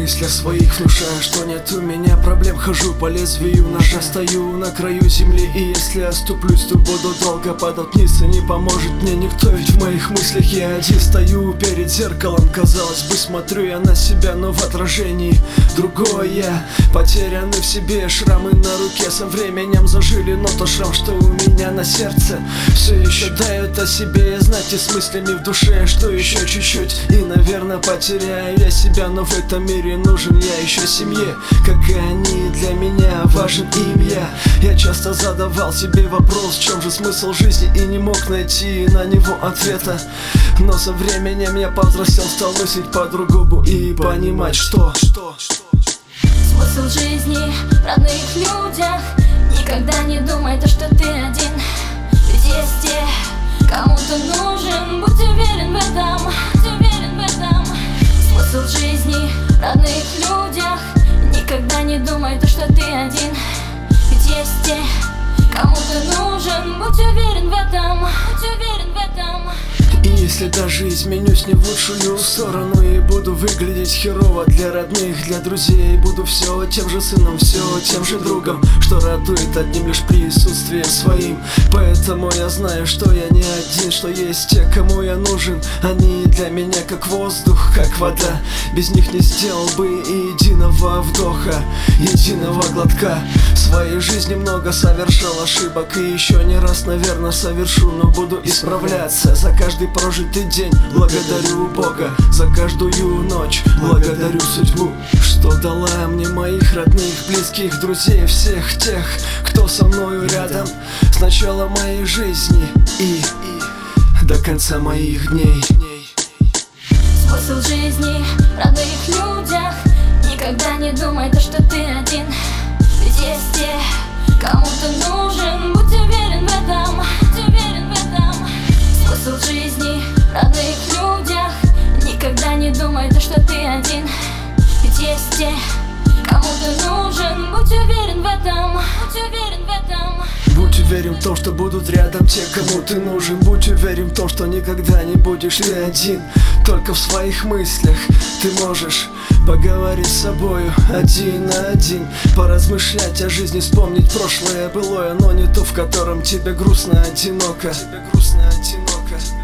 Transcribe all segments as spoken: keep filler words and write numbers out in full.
мыслях своих внушаю, что нет у меня проблем. Хожу по лезвию ножа, стою на краю земли, и если оступлюсь, то буду долго падать вниз, и не поможет мне никто. Ведь в моих мыслях я один стою перед зеркалом. Казалось бы, смотрю я на себя, но в отражении другое я. Потеряны в себе шрамы на руке, со временем зажили, но то шрам, что у меня на сердце, все еще дает о себе знать, и с мыслями в душе, что еще чуть-чуть, и, наверное, потеряю я себя. Но в этом мире нужен я еще семье, как и они для меня, важен им я. Я часто задавал себе вопрос, в чем же смысл жизни, и не мог найти на него ответа. Но со временем я повзрослел, стал мыслить по-другому и понимать, что смысл жизни в родных людях. Никогда не думай то, что ты один, ведь есть те, кому ты нужен. Будь уверен в этом, будь уверен в этом. Смысл жизни в родных людях. Никогда не думай то, что ты один, ведь есть те, кому ты нужен. Будь уверен в этом, будь уверен в этом. И если даже изменюсь не в лучшую сторону и буду выглядеть херово для родных, для друзей, буду все тем же сыном, все тем же другом, что радует одним лишь присутствием своим. Поэтому я знаю, что я не один, что есть те, кому я нужен. Они для меня как воздух, как вода. Без них не сделал бы и единого вдоха, единого глотка. В своей жизни много совершал ошибок, и еще не раз, наверное, совершу, но буду исправляться. За каждый прожитый день благодарю Бога, за каждую ночь благодарю судьбу, что дала мне моих родных, близких, друзей, всех тех, кто со мною рядом с начала моей жизни и, и до конца моих дней. Смысл жизни в родных людях. Никогда не думай то, что ты один, ведь есть те, кому ты нужен. Будь уверен в этом, будь уверен в этом. Смысл жизни в родных людях. Никогда не думай то, что ты один, ведь есть те, кому ты нужен. Будь уверен в этом, будь уверен в этом. Будь уверен в том, что будут рядом те, кому ты нужен. Будь уверен в том, что никогда не будешь ты один. Только в своих мыслях ты можешь поговорить с собою один на один, поразмышлять о жизни, вспомнить прошлое былое, но не то, в котором тебе грустно, одиноко. Тебе грустно, одиноко.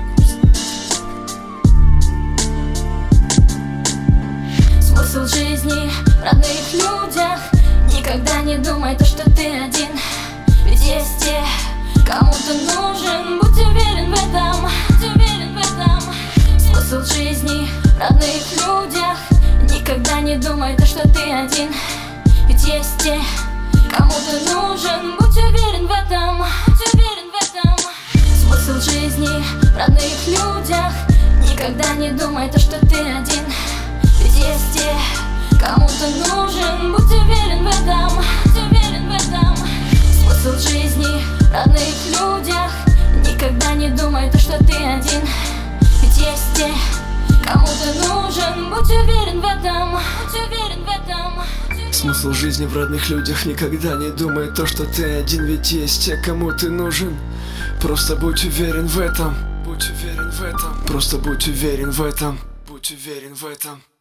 Смысл жизни в родных людях. Никогда не думай то, что ты один, ведь есть те, кому ты нужен. Будь уверен в этом, будь уверен в этом. Смысл жизни в родных людях. Никогда не думай то, что ты один, ведь есть те, кому ты нужен. Будь уверен в этом, будь уверен в этом. Смысл жизни в родных людях. Никогда не думай то, что ты один, ведь есть те, кому ты нужен. Будь уверен в этом, будь уверен в этом. Смысл жизни в родных людях. Никогда не думай то, что ты один, ведь есть те, кому ты нужен. Будь уверен в этом, будь уверен в этом. Смысл жизни в родных людях. Никогда не думай то, что ты один, ведь есть те, кому ты нужен. Просто будь уверен в этом. Будь уверен в этом. Просто будь уверен в этом. Будь уверен в этом.